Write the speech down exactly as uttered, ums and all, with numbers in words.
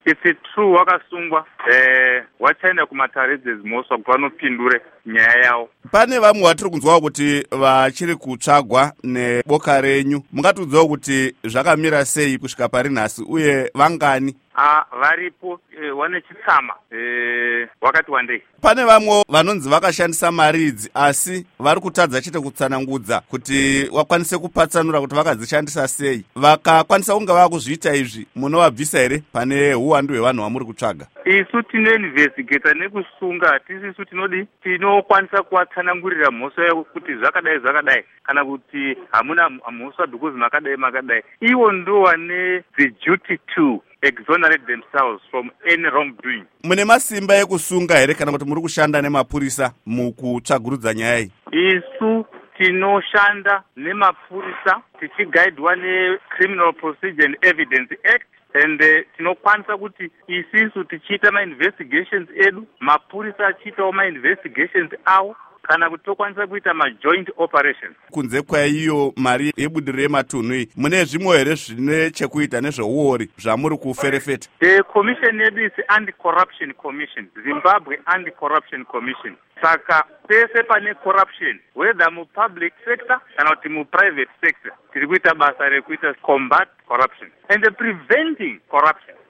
It's true wakasungwa eh wachaenda kumataridzes moswa kuti vanopindure nyaya yavo. Pane vamwe vatiri kunzwawo kuti vachiri kutsvagwa neboka renyu, mungatiudzawo kuti zvakamira sei kusvika pari nhasi uye vangani? Ah, varipo eh, wane chitsama eh wakati wandei. Pane vamwe vanonzi vakashandisa mari idzi asi vari kutadza chete kutsanangudza kuti wakwanise kupatsanura kuti vakadzishandisa sei. Vakakwanisa kunge vakuzviita izvi, munovabvisa here pane uwandu hwevanhu vamuri kutsvaga? Isu tinoinvestigata nekusunga, tisisu tinodi tinokwanisa kuvatsanangurira mhosva yavo kuti zvakadai zvakadai kana kuti hamuna mhosva because makadai makadai. Ivo ndo vane the duty to exonerate themselves from any wrongdoing. Mune masimba ekusunga here kana kuti muri kushanda nemapurisa mukutsvagurudza nyaya iyi? Isu tinoshanda nemapurisa tichigaidwa neCriminal Procedure and Evidence Act. And uh, tinokwanisa kuti isisu tichiita ma-investigations edu, mapurisa achiitawo ma-investigations awo, kana kuti tokwanisa kuita ma-joint operations. Kunze kwaiyo mari yebudiriro yematunhu iyi, mune zvimwe here zvine chekuita nezveuori zvamuri kuferefeta? The commission yedu is Anti-Corruption Commission, Zimbabwe Anti-Corruption Commission. Saka pese pane corruption, whether mu public sector kana kuti mu private sector, tiri kuita basa rekuita combat corruption and preventing corruption.